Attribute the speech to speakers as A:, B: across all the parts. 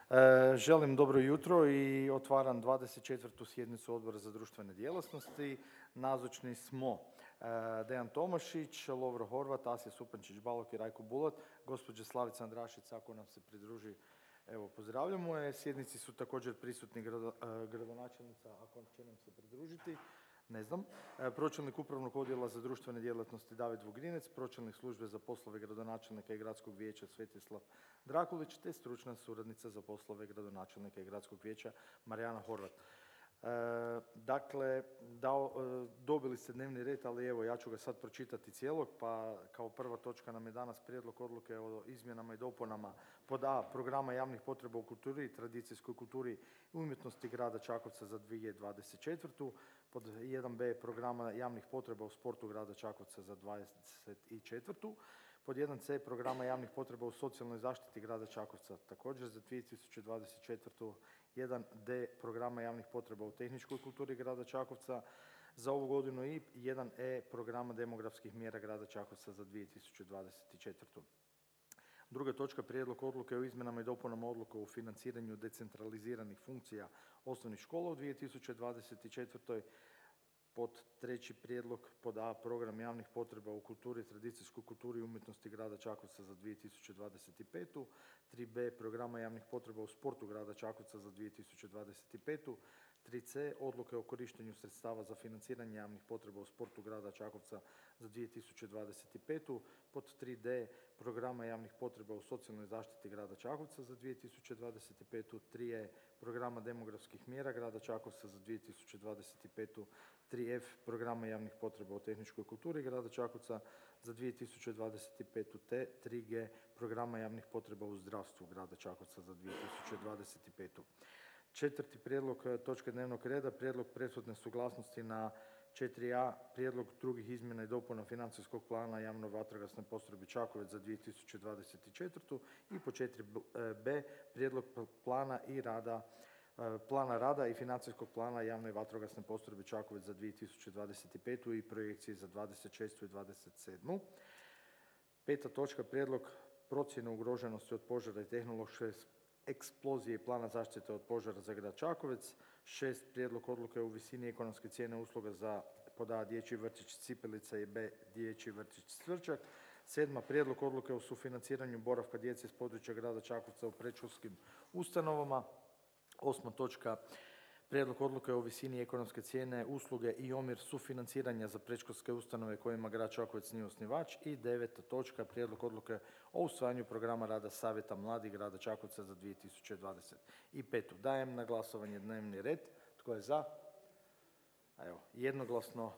A: Želim dobro jutro i otvaram 24. sjednicu Odbora za društvene djelatnosti. Nazočni smo Dejan Tomašić, Lovro Horvat, Asja Supančić, Balok i Rajko Bulat. Gospođa Slavica Andrašić, ako nam se pridruži, evo pozdravljamo je. Sjednici su također prisutni gradonačelnica, ako će nam se pridružiti. Ne znam. Pročelnik Upravnog odjela za društvene djelatnosti David Vugrinec, pročelnik službe za poslove gradonačelnika i gradskog vijeća Svetislav Drakulić, te stručna suradnica za poslove gradonačelnika i gradskog vijeća Marijana Horvat. Dakle, dobili ste dnevni red, ali evo ja ću ga sad pročitati cijelog, pa kao prva točka nam je danas prijedlog odluke o izmjenama i dopunama pod A. Programa javnih potreba u kulturi i tradicijskoj kulturi i umjetnosti grada Čakovca za 2024. Pod 1b. Programa javnih potreba u sportu grada Čakovca za 2024. Pod 1c. Programa javnih potreba u socijalnoj zaštiti grada Čakovca također za 2024. 1d. Programa javnih potreba u tehničkoj kulturi grada Čakovca za ovu godinu i 1e. Programa demografskih mjera grada Čakovca za 2024. Druga točka, prijedlog odluke o izmjenama i dopunama odluke o financiranju decentraliziranih funkcija osnovnih škola u 2024. Pod treći prijedlog, pod A. Program javnih potreba u kulturi, tradicijskoj kulturi i umjetnosti grada Čakovca za 2025. 3b. Programa javnih potreba u sportu grada Čakovca za 2025. 3c. Odluke o korištenju sredstava za financiranje javnih potreba u sportu grada Čakovca za 2025. Pod 3d. Programa javnih potreba u socijalnoj zaštiti grada Čakovca za 2025. 3e. Programa demografskih mjera grada Čakovca za 2025. 3f. Programa javnih potreba u tehničkoj kulturi grada Čakovca za 2025. te 3g. Programa javnih potreba u zdravstvu grada Čakovca za 2025. Četvrti prijedlog točke dnevnog reda, prijedlog prethodne suglasnosti na 4a. Prijedlog drugih izmjena i dopuna financijskog plana javno vatrogasne postrojbe Čakovec za 2024. I po 4b. Prijedlog plana rada i financijskog plana javne vatrogasne postrojbe Čakovec za 2025. i projekcije za 26. i 27. Peta točka, prijedlog procjene ugroženosti od požara i tehnološke eksplozije i plana zaštite od požara za grad Čakovec. 6. Prijedlog odluke o visini ekonomske cijene usluga za pod A. Dječji vrtić Cipelica i B. Dječji vrtić Cvrčak. 7. Prijedlog odluke o sufinanciranju boravka djece s područja grada Čakovca u predškolskim ustanovama. 8. točka, prijedlog odluke o visini ekonomske cijene usluge i omjer sufinanciranja za predškolske ustanove kojima grad Čakovec nije osnivač. I 9. točka, prijedlog odluke o usvajanju programa rada Savjeta mladih grada Čakovca za 2025. Dajem na glasovanje dnevni red. Tko je za? Evo, jednoglasno.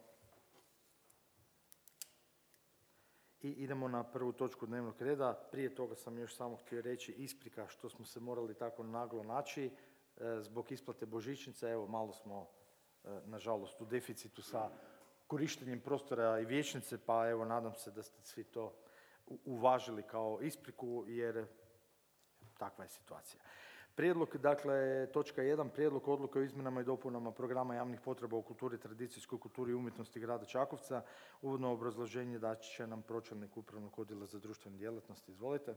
A: I idemo na prvu točku dnevnog reda. Prije toga sam još samo htio reći isprika što smo se morali tako naglo naći zbog isplate božićnice. Evo, malo smo, nažalost, u deficitu sa korištenjem prostora i vijećnice, pa evo, nadam se da ste svi to uvažili kao ispriku, jer takva je situacija. Prijedlog, dakle, točka 1. Prijedlog odluke o izmjenama i dopunama programa javnih potreba u kulturi, tradicijskoj kulturi i umjetnosti grada Čakovca. Uvodno obrazloženje dat će nam pročelnik Upravnog odjela za društvene djelatnosti. Izvolite.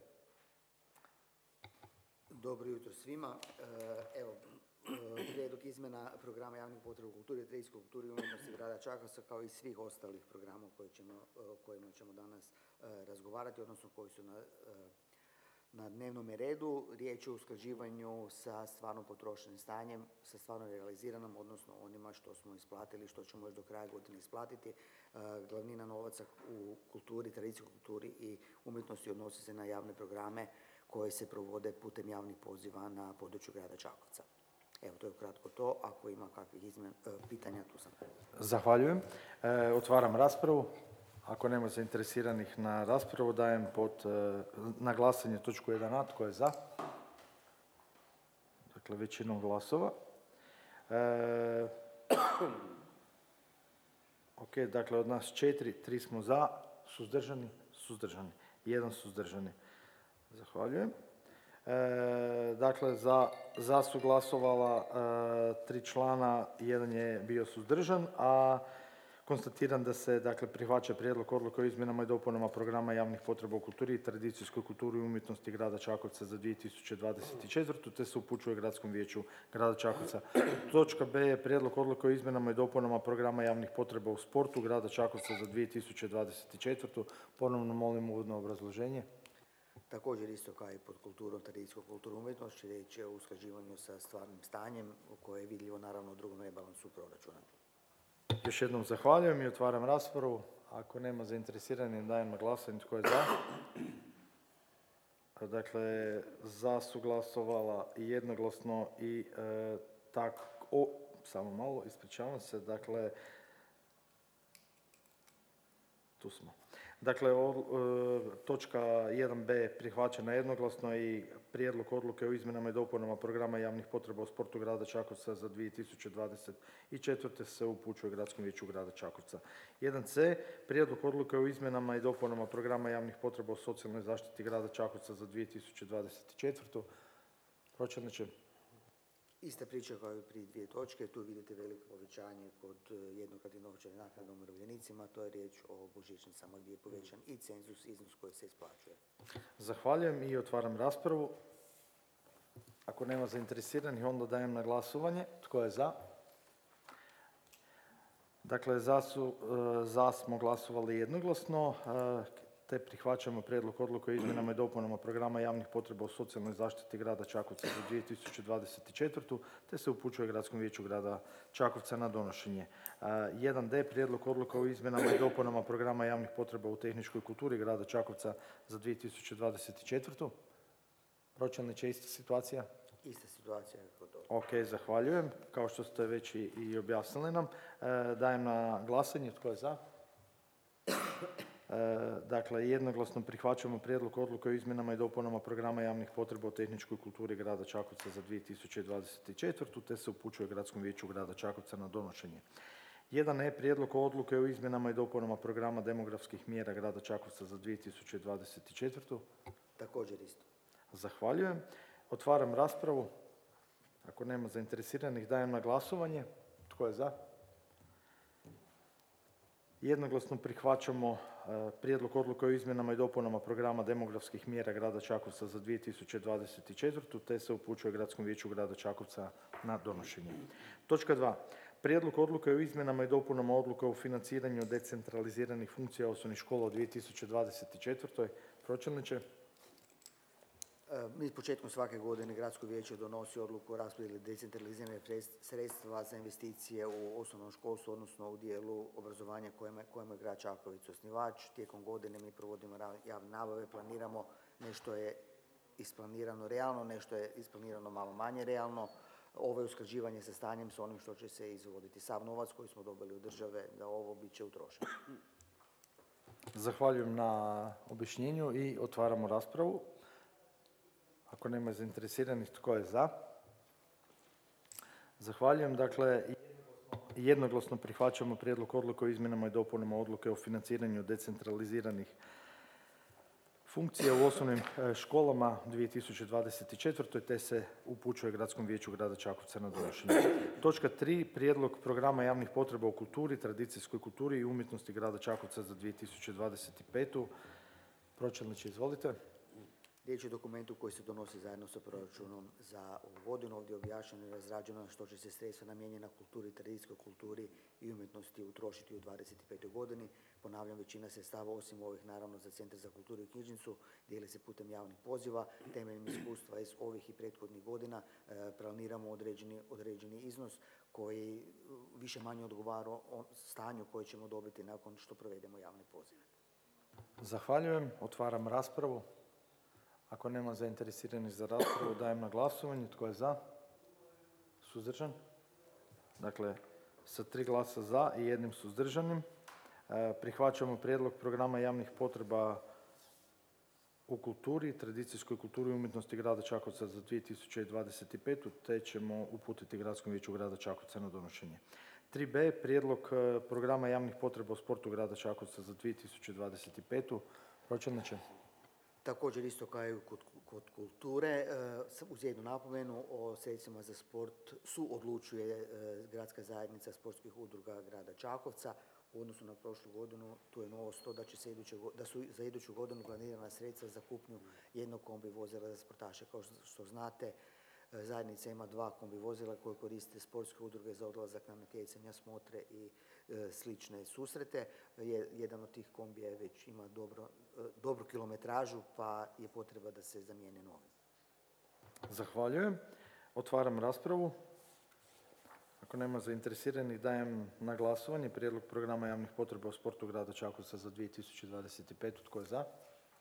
B: Dobro jutro svima. Evo, prijedlog izmjena programa javnih potreba u kulturi, tradicijskoj kulturi i umjetnosti grada Čakovca, kao i svih ostalih programa o kojima ćemo danas razgovarati, odnosno koji su na dnevnom redu. Riječ je o usklađivanju sa stvarno potrošenim stanjem, sa stvarno realiziranom, odnosno onima što smo isplatili, što ćemo još do kraja godine isplatiti. Glavnina novaca u kulturi, tradicijskoj kulturi i umjetnosti odnosi se na javne programe koje se provode putem javnih poziva na području grada Čakovca. Evo, to je ukratko to. Ako ima kakvih pitanja, tu sam.
A: Zahvaljujem. Otvaram raspravu. Ako nema zainteresiranih na raspravu, dajem na glasanje točku 1a. Tko je za? Dakle, većinom glasova. Ok, dakle, od nas 3 smo za, suzdržani. 1 suzdržani. Zahvaljujem. Dakle, za su glasovala 3 člana, 1 je bio suzdržan, a Konstatiram da se prihvaća prijedlog odluke o izmjenama i dopunama programa javnih potreba u kulturi i tradicijskoj kulturi i umjetnosti grada Čakovca za 2024. te se upućuje Gradskom vijeću grada Čakovca. Točka B je prijedlog odluke o izmjenama i dopunama programa javnih potreba u sportu grada Čakovca za 2024. Ponovno molim uvodno obrazloženje.
B: Također isto kao i pod kulturom, tradicijskom kulturom umjetnošću, riječ je o usklađivanju sa stvarnim stanjem koje je vidljivo naravno u drugom rebalansu proračuna.
A: Još jednom zahvaljujem i otvaram raspravu. Ako nema zainteresiranih, dajem na glasanje. Tko je za? Dakle, za su glasovala i jednoglasno i samo malo, ispričavam se, dakle, tu smo. Dakle, točka 1b prihvaćena jednoglasno i prijedlog odluke o izmjenama i dopunama programa javnih potreba u sportu grada Čakovca za 2024. se upućuje Gradskom vijeću grada Čakovca. 1c prijedlog odluke o izmjenama i dopunama programa javnih potreba u socijalnoj zaštiti grada Čakovca za 2024. Pročelniče.
B: Ista priča kao i prije dvije točke, tu vidite veliko povećanje kod jednokratnih novčanih naknada umirovljenicima, to je riječ o božićnicama gdje je povećan i cenzus, iznos koji se isplaćuje.
A: Zahvaljujem i otvaram raspravu. Ako nema zainteresiranih, onda dajem na glasovanje. Tko je za? Dakle, za smo glasovali jednoglasno, te prihvaćamo prijedlog odluke o izmjenama i dopunama programa javnih potreba u socijalnoj zaštiti grada Čakovca za 2024. te se upućuje Gradskom vijeću grada Čakovca na donošenje. 1d prijedlog odluke o izmjenama i dopunama programa javnih potreba u tehničkoj kulturi grada Čakovca za 2024. Pročelniče, ista situacija?
B: Ista situacija kod toga.
A: Ok, zahvaljujem. Kao što ste već i objasnili nam, dajem na glasanje. Tko je za? Dakle, jednoglasno prihvaćamo prijedlog odluke o izmjenama i dopunama programa javnih potreba u tehničkoj kulturi grada Čakovca za 2024. te se upućuje Gradskom vijeću grada Čakovca na donošenje. 1e prijedlog odluke o izmjenama i dopunama programa demografskih mjera grada Čakovca za 2024.
B: Također isto.
A: Zahvaljujem. Otvaram raspravu. Ako nema zainteresiranih, dajem na glasovanje. Tko je za? Jednoglasno prihvaćamo prijedlog odluke o izmjenama i dopunama programa demografskih mjera grada Čakovca za 2024. te se upućuje Gradskom vijeću grada Čakovca na donošenje. Točka 2. Prijedlog odluke o izmjenama i dopunama odluke o financiranju decentraliziranih funkcija osnovnih škola u 2024. Pročelniče.
B: Mi početkom svake godine Gradsko vijeće donosi odluku o raspodjeli decentraliziranih sredstva za investicije u osnovnom školstvu, odnosno u dijelu obrazovanja kojemu je grad Čakovec osnivač. Tijekom godine mi provodimo javne nabave, planiramo, nešto je isplanirano realno, nešto je isplanirano malo manje realno. Ovo je usklađivanje sa stanjem s onim što će se izvoditi. Sav novac koji smo dobili od države da ovo bit će utrošen.
A: Zahvaljujem na objašnjenju i otvaramo raspravu. Ako nema zainteresiranih, tko je za? Zahvaljujem. Dakle, jednoglasno prihvaćamo prijedlog odluke o izmjenama i dopunama odluke o financiranju decentraliziranih funkcija u osnovnim školama 2024. te se upućuje Gradskom vijeću grada Čakovca na donošenje. Točka 3. Prijedlog programa javnih potreba u kulturi, tradicijskoj kulturi i umjetnosti grada Čakovca za 2025. Pročelniče, izvolite.
B: Riječ je o dokumentu koji se donosi zajedno sa proračunom za ovu godinu. Ovdje je objašnjeno i razrađeno što će se sredstva namijenjena kulturi, tradicijskoj kulturi i umjetnosti utrošiti u 2025. godini. Ponavljam, većina sredstava osim ovih naravno za Centar za kulturu i knjižnicu dijeli se putem javnih poziva. Temeljem iskustva iz ovih i prethodnih godina planiramo određeni iznos koji više manje odgovara o stanju koje ćemo dobiti nakon što provedemo javne pozive.
A: Zahvaljujem. Otvaram raspravu. Ako nema zainteresiranih za raspravu, dajem na glasovanje. Tko je za? Suzdržan? Dakle, sa 3 glasa za i 1 suzdržanim. Prihvaćamo prijedlog programa javnih potreba u kulturi, tradicijskoj kulturi i umjetnosti grada Čakovca za 2025. te ćemo uputiti Gradskom vijeću grada Čakovca na donošenje. 3b. Prijedlog programa javnih potreba u sportu grada Čakovca za 2025. Pročelniče.
B: Također isto kao i kod kulture, uz jednu napomenu o sredstvima za sport odlučuje Gradska zajednica sportskih udruga grada Čakovca. u odnosu na prošlu godinu. Tu je novost to da će se da su za iduću godinu planirana sredstva za kupnju jednog kombi vozila za sportaše. Kao što znate, zajednica ima 2 kombi vozila koje koriste sportske udruge za odlazak na natjecanja, smotre i slične susrete. Jedan od tih kombija već ima dobru kilometražu, pa je potreba da se zamijene novi.
A: Zahvaljujem. Otvaram raspravu. Ako nema zainteresiranih, dajem na glasovanje prijedlog programa javnih potreba u sportu grada Čakovca za 2025. Tko je za?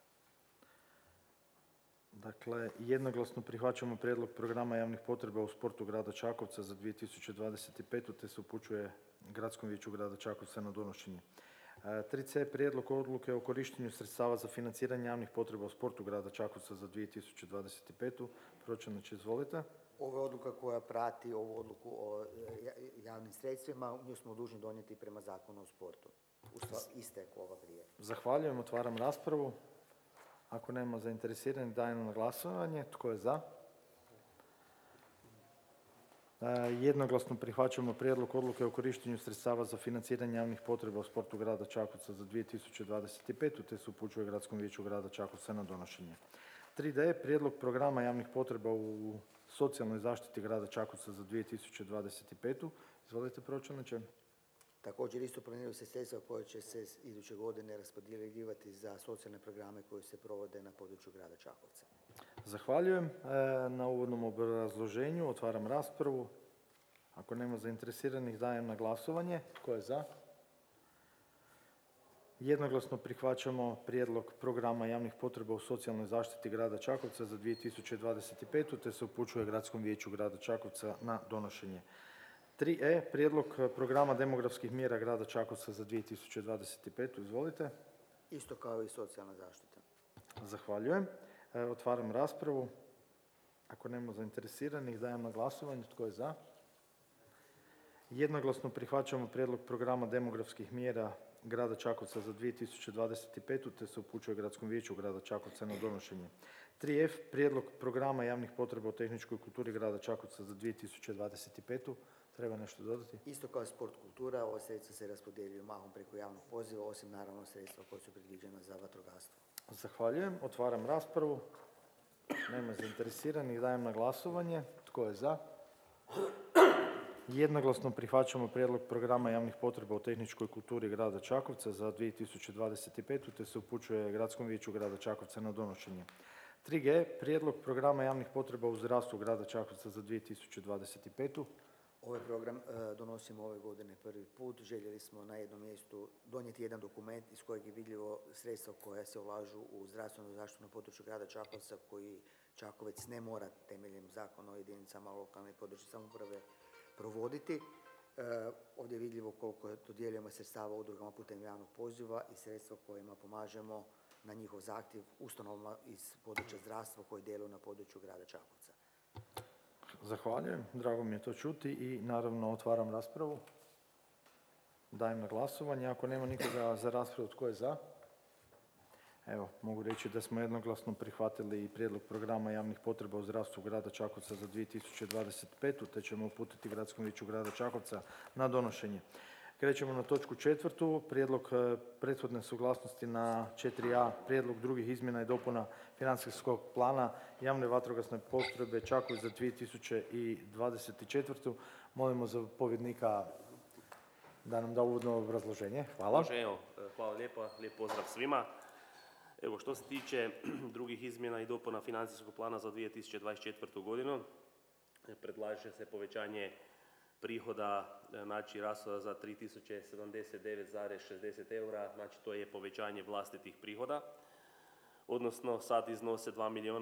A: Dakle, jednoglasno prihvaćamo prijedlog programa javnih potreba u sportu grada Čakovca za 2025. te se upućuje Gradskom vijeću grada Čakovca na donošenje. 3C. Prijedlog odluke o korištenju sredstava za financiranje javnih potreba u sportu grada Čakovca za 2025. Pročelniče, izvolite.
B: Ovo je odluka koja prati ovu odluku o javnim sredstvima. Nju smo dužni donijeti prema Zakonu o sportu. Iste ova prije.
A: Zahvaljujem. Otvaram raspravu. Ako nema zainteresiranih, dajem na glasovanje. Tko je za? Jednoglasno prihvaćamo prijedlog odluke o korištenju sredstava za financiranje javnih potreba u sportu grada Čakovca za 2025. te se upućuje Gradskom vijeću grada Čakovca na donošenje. 3D. Prijedlog programa javnih potreba u socijalnoj zaštiti grada Čakovca za 2025. Izvolite, pročelniče.
B: Također isto planiraju se sredstva koje će se iduće godine raspodjeljivati za socijalne programe koji se provode na području grada Čakovca.
A: Zahvaljujem na uvodnom obrazloženju. Otvaram raspravu. Ako nema zainteresiranih, dajem na glasovanje. Tko je za? Jednoglasno prihvaćamo prijedlog programa javnih potreba u socijalnoj zaštiti grada Čakovca za 2025. te se upućuje Gradskom vijeću grada Čakovca na donošenje. 3E. Prijedlog programa demografskih mjera grada Čakovca za 2025. Izvolite.
B: Isto kao i socijalna zaštita.
A: Zahvaljujem. Otvaram raspravu. Ako nema zainteresiranih, dajem na glasovanje. Tko je za? Jednoglasno prihvaćamo prijedlog programa demografskih mjera grada Čakovca za 2025. te se upućuje Gradskom vijeću grada Čakovca na donošenje. 3F. Prijedlog programa javnih potreba u tehničkoj kulturi grada Čakovca za 2025. Treba nešto dodati?
B: Isto kao sport kultura, ova sredstva se raspodjeljuju mahom preko javnog poziva, osim naravno sredstva koja su predviđena za vatrogastvo.
A: Zahvaljujem. Otvaram raspravu. Nema zainteresiranih, dajem na glasovanje. Tko je za? Jednoglasno prihvaćamo prijedlog programa javnih potreba u tehničkoj kulturi grada Čakovca za 2025. te se upućuje Gradskom vijeću grada Čakovca na donošenje. 3G. Prijedlog programa javnih potreba u zdravstvu grada Čakovca za 2025.
B: Ovaj program donosimo ove godine prvi put. Željeli smo na jednom mjestu donijeti jedan dokument iz kojeg je vidljivo sredstva koja se ulažu u zdravstvenu zaštitu na području grada Čakovca, koji Čakovec ne mora temeljem Zakona o jedinicama lokalne i područne samouprave provoditi. Ovdje je vidljivo koliko dodjeljujemo sredstava udrugama putem javnog poziva i sredstva kojima pomažemo na njihov zahtjev ustanovama iz područja zdravstva koji djeluju na području grada Čakovca.
A: Zahvaljujem, drago mi je to čuti i naravno otvaram raspravu. Dajem na glasovanje. Ako nema nikoga za raspravu, tko je za? Evo, mogu reći da smo jednoglasno prihvatili i prijedlog programa javnih potreba u zdravstvu grada Čakovca za 2025. te ćemo uputiti Gradskom vijeću grada Čakovca na donošenje. Krećemo na točku 4. Prijedlog prethodne suglasnosti na 4a. Prijedlog drugih izmjena i dopuna financijskog plana javne vatrogasne postrojbe Čakovec za 2024. Molimo zapovjednika da nam da uvodno obrazloženje. Hvala.
C: Hvala lijepa, lijep pozdrav svima. Evo, što se tiče drugih izmjena i dopuna financijskog plana za 2024. godinu, predlaže se povećanje prihoda, znači rashoda za 3079,60 eura, znači to je povećanje vlastitih prihoda, odnosno sad iznose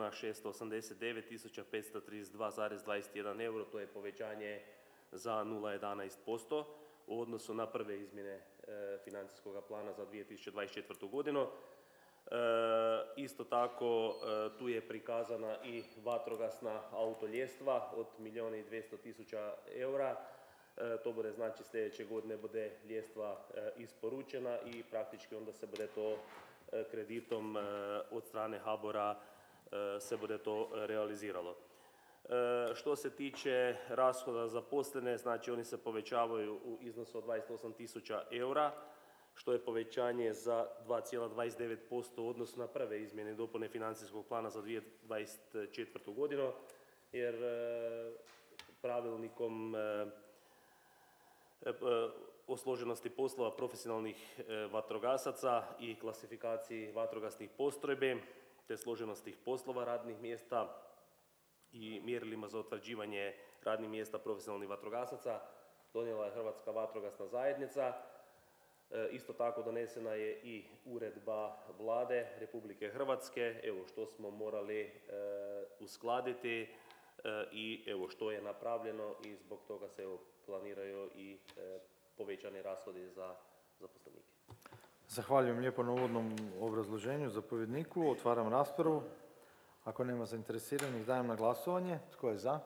C: 2.689.532,21 euro, to je povećanje za 0,11% u odnosu na prve izmjene financijskog plana za 2024. godinu. Isto tako tu je prikazana i vatrogasna autoljestva od 1.200.000 eura. To bude znači sljedeće godine bude ljestva isporučena i praktički onda se bude to kreditom od strane HABOR-a se bude to realiziralo. Što se tiče rashoda za zaposlene, znači oni se povećavaju u iznosu od 28.000 eura. što je povećanje za 2,29% u odnosu na prve izmjene i dopune financijskog plana za 2024. godinu, jer pravilnikom o složenosti poslova profesionalnih vatrogasaca i klasifikaciji vatrogasnih postrojbi, te složenosti poslova radnih mjesta i mjerilima za utvrđivanje radnih mjesta profesionalnih vatrogasaca donijela je Hrvatska vatrogasna zajednica. Isto tako donesena je i uredba Vlade Republike Hrvatske, evo što smo morali uskladiti i evo što je napravljeno i zbog toga se evo planiraju i povećani rashodi za zaposlenike.
A: Zahvaljujem lijepo na uvodnom obrazloženju zapovjedniku. Otvaram raspravu. Ako nema zainteresiranih, dajem na glasovanje. Tko je za?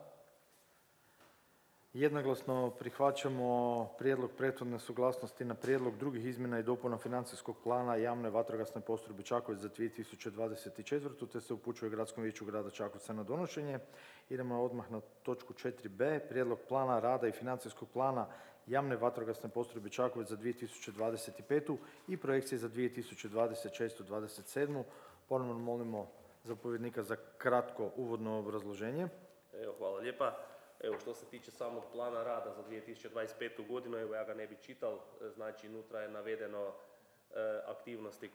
A: Jednoglasno prihvaćamo prijedlog prethodne suglasnosti na prijedlog drugih izmjena i dopuna financijskog plana javne vatrogasne postrojbe Čakovec za 2024. te se upućuje Gradskom vijeću grada Čakovca na donošenje. Idemo odmah na točku 4b. Prijedlog plana rada i financijskog plana javne vatrogasne postrojbe Čakovec za 2025. i projekcije za 2026-2027. Ponovno molimo zapovjednika za kratko uvodno obrazloženje.
C: Evo, hvala lijepa. Evo, što se tiče samog plana rada za 2025. godinu, evo ja ga ne bi čital, znači unutra je navedeno aktivnosti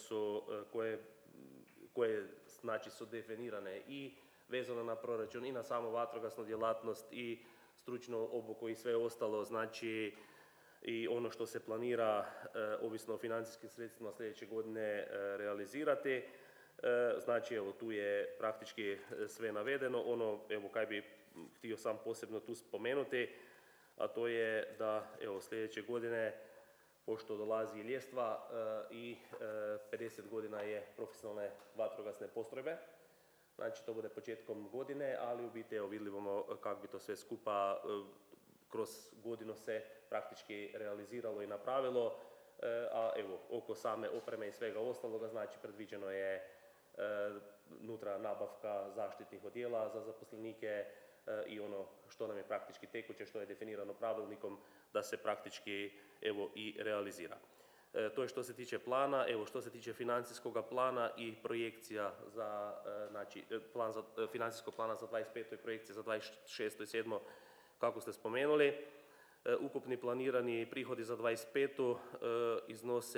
C: koje znači su definirane i vezano na proračun i na samu vatrogasnu djelatnost i stručnu obuku i sve ostalo, znači i ono što se planira ovisno o financijskim sredstvima sljedeće godine realizirati. Znači evo tu je praktički sve navedeno. Ono evo kaj bi htio sam posebno tu spomenuti, a to je da evo sljedeće godine, pošto dolazi ljestva i 50 godina je profesionalne vatrogasne postrojbe, znači to bude početkom godine, ali u biti evo vidimo kako bi to sve skupa kroz godinu se praktički realiziralo i napravilo, a evo oko same opreme i svega ostaloga, znači predviđeno je unutra nabavka zaštitnih odjela za zaposlenike i ono što nam je praktički tekuće, što je definirano pravilnikom da se praktički evo i realizira. To je što se tiče plana. Evo što se tiče financijskog plana i projekcija za, znači plan za, financijskog plana za 25. i projekcije za 26. i 7. kako ste spomenuli. Ukupni planirani prihodi za 25. Iznose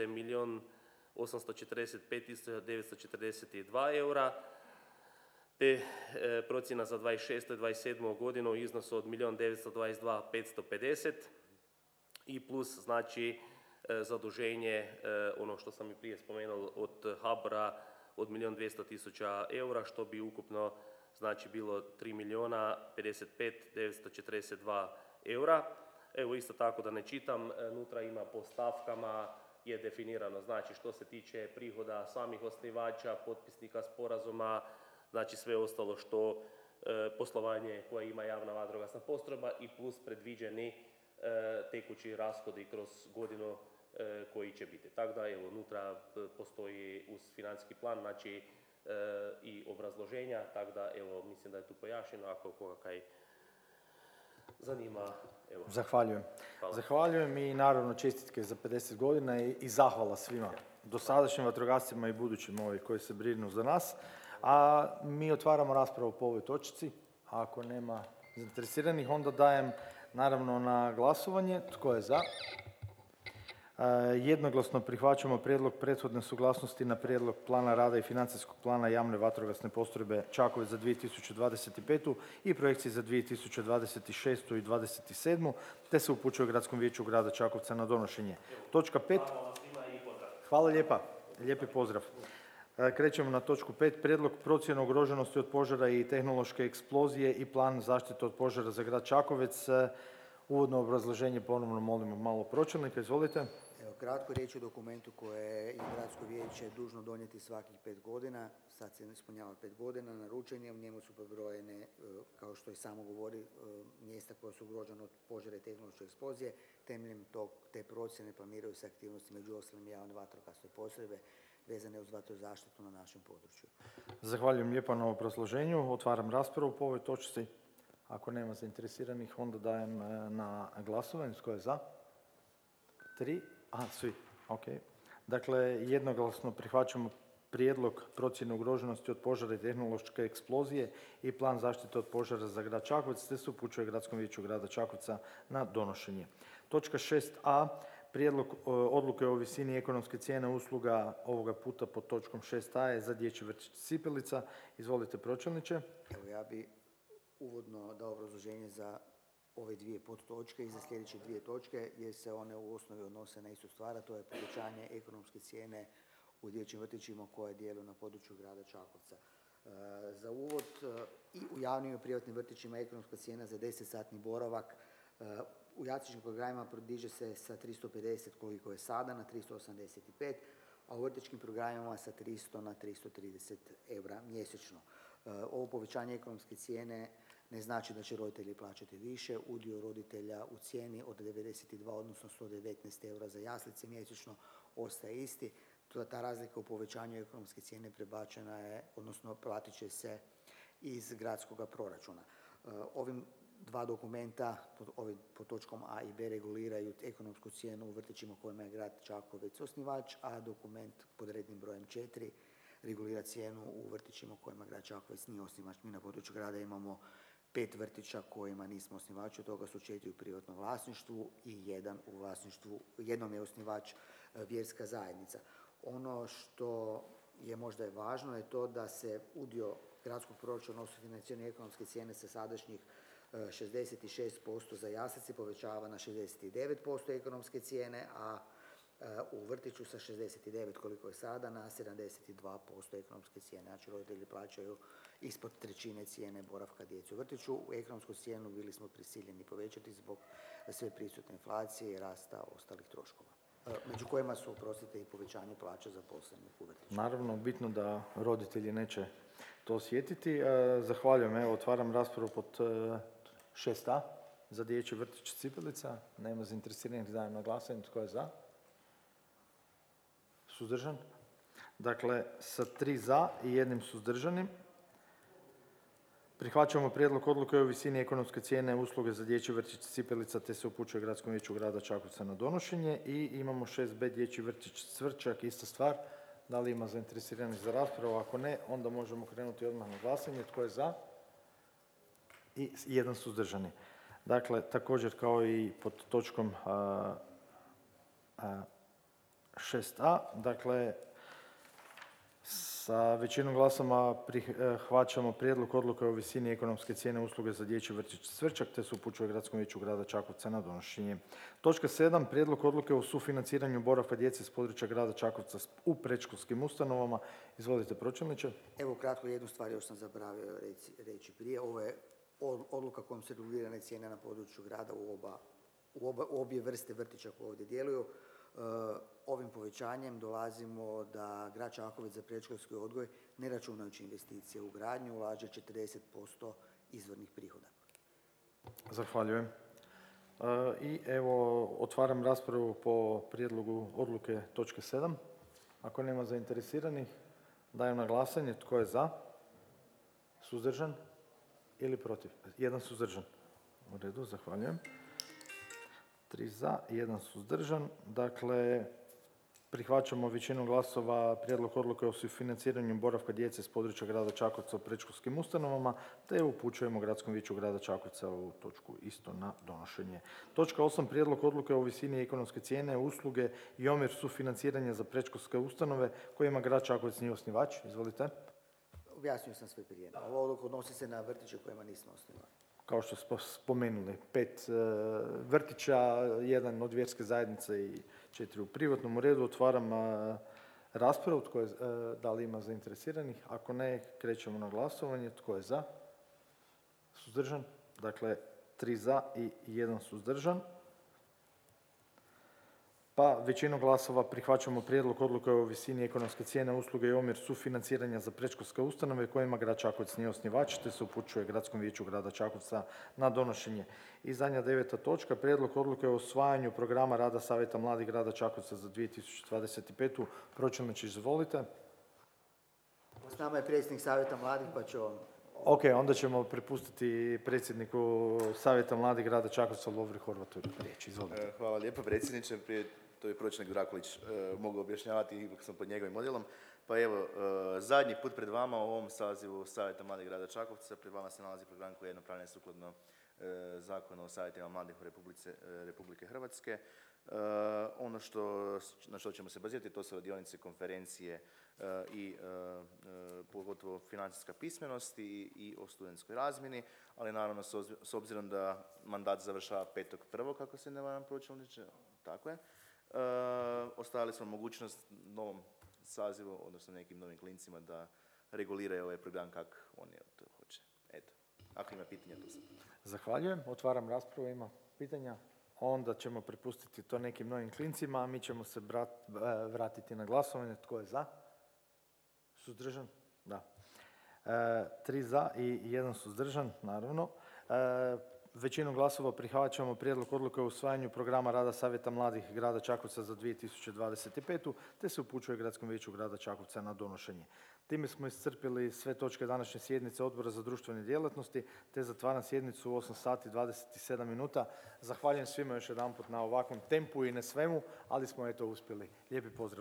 C: 1.845.942 eura, te procjena za 26. i 27. godinu u iznosu od 1.922.550 i plus znači zaduženje, ono što sam i prije spomenuo od HABOR-a od 1.200.000 eura, što bi ukupno znači bilo 3.055.942 eura. Evo isto tako da ne čitam, unutra ima po stavkama je definirano, znači što se tiče prihoda samih osnivača, potpisnika sporazuma, znači sve ostalo što poslovanje koje ima javna vatrogasna postrojba i plus predviđeni tekući rashodi kroz godinu koji će biti. Tako da evo unutra postoji uz financijski plan, znači i obrazloženja, tako da evo mislim da je tu pojašnjeno, ako koga kaj zanima. Evo.
A: Zahvaljujem.
C: Hvala.
A: Zahvaljujem i naravno čestitke za 50 godina i zahvala svima dosadašnjim vatrogascima i budućim koji se brinu za nas. A mi otvaramo raspravu po ovoj točci. Ako nema zainteresiranih, onda dajem naravno na glasovanje. Tko je za? Jednoglasno prihvaćamo prijedlog prethodne suglasnosti na prijedlog plana rada i financijskog plana javne vatrogasne postrojbe Čakovec za 2025. i projekcije za 2026. i 2027. te se upućuje Gradskom vijeću grada Čakovca na donošenje. Točka 5. Hvala lijepa. Lijepi pozdrav. Krećemo na točku 5. Prijedlog procjene ugroženosti od požara i tehnološke eksplozije i plan zaštite od požara za grad Čakovec. Uvodno obrazloženje ponovno molimo malo pročelnika. Izvolite.
B: Evo, kratko riječ o dokumentu koje je Gradsko vijeće dužno donijeti svakih 5 godina. Sad se ispunjava 5 godina naručenje, u njemu su pobrojene, kao što i samo govori, mjesta koja su ugrožena od požara i tehnološke eksplozije. Temeljem te procjene planiraju se aktivnosti među ostalim javne vatrogasne postrojbe vezane uz vatrozaštitu na našem području.
A: Zahvaljujem lijepo na obrazloženju. Otvaram raspravu po ovoj točci. Ako nema zainteresiranih, onda dajem na glasovanje. Tko je za? 3. Svi. Ok. Dakle, jednoglasno prihvaćamo prijedlog procjene ugroženosti od požara i tehnološke eksplozije i plan zaštite od požara za grad Čakovec, te se upućuje Gradskom vijeću grada Čakovca na donošenje. Točka 6a. Prijedlog odluke o visini ekonomske cijene usluga, ovoga puta pod točkom 6a je za dječji vrtić Cipelica. Izvolite, pročelniče.
B: Evo, ja bi uvodno dao obrazloženje za ove dvije podtočke i za sljedeće dvije točke, jer se one u osnovi odnose na istu stvar, a to je povećanje ekonomske cijene u dječjim vrtićima koje djeluju na području grada Čakovca. Za uvod, i u javnim i privatnim vrtićima ekonomska cijena za 10-satni boravak u jasličkim programima prodiže se sa 350 koliko je sada na 385, a u vrtićkim programima sa 300 na 330 eura mjesečno. Ovo povećanje ekonomske cijene ne znači da će roditelji plaćati više. Udio roditelja u cijeni od 92, odnosno 119 eura za jaslice mjesečno ostaje isti. Ta razlika u povećanju ekonomske cijene prebačena je, odnosno platit će se iz gradskog proračuna. Ovim dva dokumenta pod točkom A i B reguliraju ekonomsku cijenu u vrtićima kojima je grad Čakovec osnivač, a dokument pod rednim brojem 4 regulira cijenu u vrtićima kojima grad Čakovec nije osnivač. Mi na području grada imamo 5 vrtića kojima nismo osnivači, od toga su 4 u privatnom vlasništvu i jednom je osnivač vjerska zajednica. Ono što je možda važno je to da se udio gradskog proračuna u sufinanciranju ekonomske cijene sa sadašnjih 66% za jaslice povećava na 69% ekonomske cijene, a u vrtiću sa 69 koliko je sada na 72% ekonomske cijene. Znači roditelji plaćaju ispod trećine cijene boravka djece u vrtiću. U ekonomsku cijenu bili smo prisiljeni povećati zbog sve prisutne inflacije i rasta ostalih troškova, među kojima su, oprostite, i povećanje plaća zaposlenih u vrtiću.
A: Naravno, bitno da roditelji neće to osjetiti. Zahvaljujem. Evo, otvaram raspravu pod 6a za dječji vrtić Cipelica. Nema zainteresiranih, dajem na glasanje. Tko je za? Suzdržan? Dakle, sa 3 za i 1 suzdržanim prihvaćamo prijedlog odluke o visini ekonomske cijene usluge za dječji vrtić Cipelica, te se upućuje Gradskom vijeću grada Čakovca na donošenje. I imamo 6b dječji vrtić Cvrčak, ista stvar. Da li ima zainteresiranih za raspravu? Ako ne, onda možemo krenuti odmah na glasanje. Tko je za? I 1 suzdržani. Dakle, također kao i pod točkom 6a, dakle, sa većinom glasama prihvaćamo prijedlog odluke o visini ekonomske cijene usluge za dječji vrtić Cvrčak, te se upućuje Gradskom vijeću grada Čakovca na donošenje. Točka 7. Prijedlog odluke o sufinanciranju boravka djece s područja grada Čakovca u predškolskim ustanovama. Izvolite, pročelniče.
B: Evo, kratko, jednu stvar još sam zaboravio reći prije. Ovo je odluka kojom se regulirane cijene na području grada u obje vrste vrtića koje ovdje djeluju. Ovim povećanjem dolazimo da grad Čakovec za predškolski odgoj, ne računajući investicije u gradnju, ulaže 40% izvornih prihoda.
A: Zahvaljujem. I evo, otvaram raspravu po prijedlogu odluke točke 7. Ako nema zainteresiranih, dajem na glasanje. Tko je za? Suzdržan ili protiv? 1 suzdržan. U redu, zahvaljujem. 3 za, 1 suzdržan. Dakle, prihvaćamo većinom glasova prijedlog odluke o sufinanciranju boravka djece s područja grada Čakovca u predškolskim ustanovama, te upućujemo Gradskom vijeću grada Čakovca u točku isto na donošenje. Točka 8. Prijedlog odluke o visini ekonomske cijene usluge i omjer sufinanciranja za predškolske ustanove kojima grad Čakovec nije osnivač. Izvolite.
B: Objasnio sam sve prije. Ova odluka odnosi se na vrtiće kojima nismo osnivači.
A: Kao što smo spomenuli, 5 vrtića, 1 od vjerske zajednice i 4 u privatnom. U redu, otvaram raspravu. Da li ima zainteresiranih? Ako ne, krećemo na glasovanje. Tko je za? Suzdržan? Dakle, 3 za i 1 suzdržan. Pa većinom glasova prihvaćamo prijedlog odluke o visini ekonomske cijene usluge i omjer sufinanciranja za predškolske ustanove kojima grad Čakovec nije osnivač, te se upućuje Gradskom vijeću grada Čakovca na donošenje. I zadnja 9. točka, prijedlog odluke o usvajanju programa rada Savjeta mladih grada Čakovca za 2025. Pročelniče, izvolite.
B: S nama je predsjednik Savjeta mladih, pa ću on...
A: Ok, onda ćemo prepustiti predsjedniku Savjeta mladih grada Čakovca, Lovri Horvatu, riječ. Izvolite.
D: Hvala lijepo, predsjedniče. Prije to je pročelnik Drakulić mogao objašnjavati, ipak sam pod njegovim odjelom. Pa evo, zadnji put pred vama u ovom sazivu Savjeta mladih grada Čakovca, pred vama se nalazi program koji je napravljen sukladno Zakonu o savjetima mladih u Republike Hrvatske. Ono na što ćemo se bazirati, to su radionice, konferencije i pogotovo financijska pismenost i o studentskoj razmjeni, ali naravno s obzirom da mandat završava 5.1. kako se ne varam pročelniče, tako je, ostavili smo mogućnost novom sazivu, odnosno nekim novim klincima da reguliraju ovaj program kako oni to hoće. Eto, ako ima pitanja, tu sam.
A: Zahvaljujem, otvaram raspravu, ima pitanja? Onda ćemo prepustiti to nekim novim klincima, a mi ćemo se vratiti na glasovanje. Tko je za? Suzdržan? Da. 3 za i 1 suzdržan, naravno. Većinom glasova prihvaćamo prijedlog odluke o usvajanju programa rada Savjeta mladih grada Čakovca za 2025. te se upućuje Gradskom vijeću grada Čakovca na donošenje. Time smo iscrpili sve točke današnje sjednice Odbora za društvene djelatnosti te zatvaram sjednicu u 8 sati 27 minuta. Zahvaljujem svima još jedanput na ovakvom tempu i na svemu, ali smo eto uspjeli. Lijepi pozdrav.